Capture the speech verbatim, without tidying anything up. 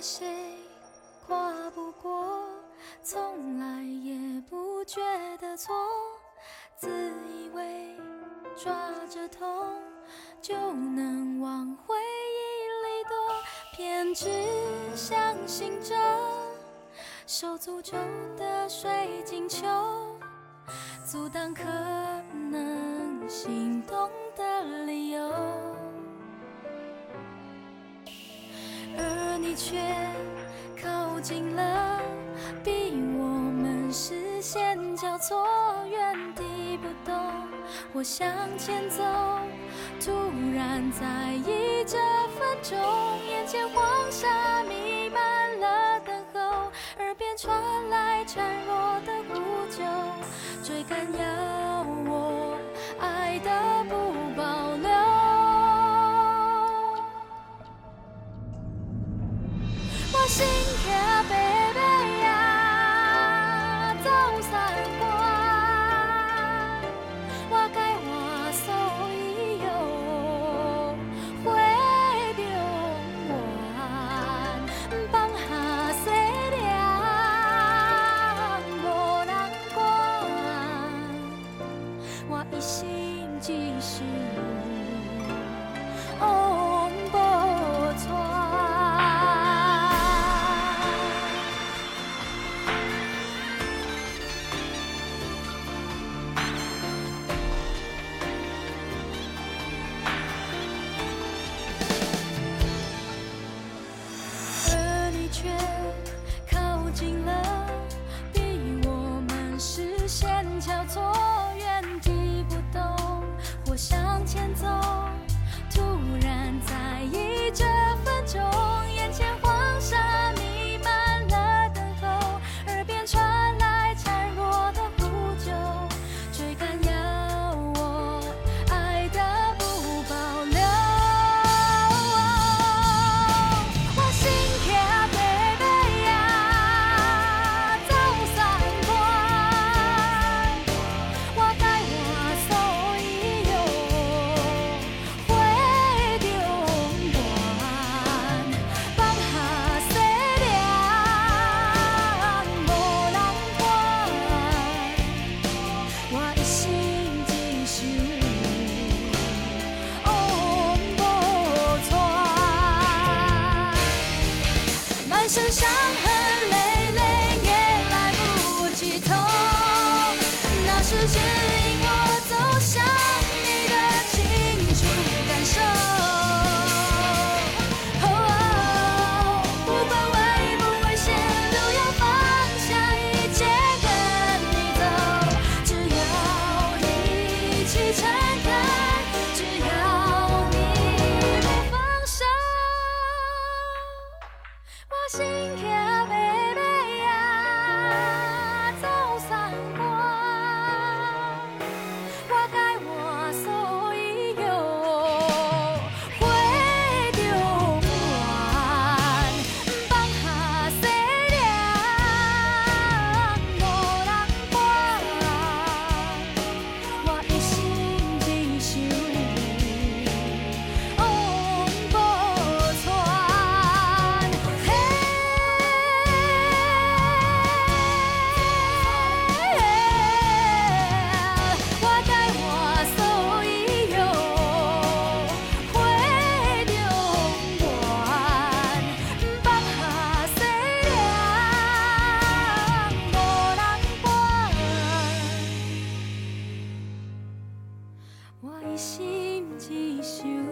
谁跨不过，从来也不觉得错，自以为抓着痛就能往回忆里躲，偏只相信着手诅咒的水晶球，阻挡可能心动的理由，而你却靠近了，逼我们视线交错，原地不动。我向前走，突然在意这分钟，眼前黄沙弥漫了等候，耳边传来孱弱的呼救，追赶要我爱的不保留。我心跳白白呀，走三关，我该我所有回中原，放下西凉无人管，我一心只想往无带。却靠近了，逼我们视线交错，原地不动或向前走，突然在意这分钟，眼前黄沙弥漫了等候，耳边传来孱弱的呼救，追赶要我爱的不保留。我心跳满身伤痕累累也来不及痛，那是指引我走向你的清楚感受。哦哦，不管危不危险，都要放下一切跟你走，只要你一起承担，只要你不放手。我心跳白白呀，走三关，我该我所有回中原，放下西凉无人管，我一心只想往无带。我一心只想